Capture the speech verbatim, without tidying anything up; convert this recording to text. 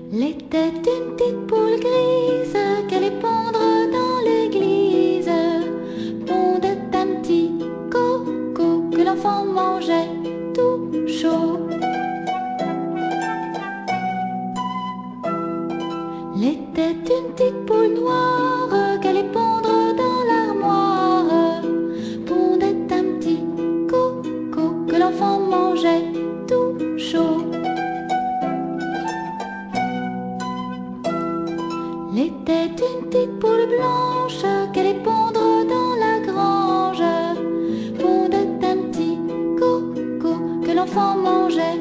L'était une petite poule grise qu'elle allait pondre dans l'église. Pondait un petit coco que l'enfant mangeait tout chaud. L'était une petite poule noire qu'elle allait pondre dans l'armoire. Pondait un petit coco que l'enfant mangeait tout chaud. L'était une petite poule blanche qu'elle allait pondre dans la grange. Pondait un petit coco que l'enfant mangeait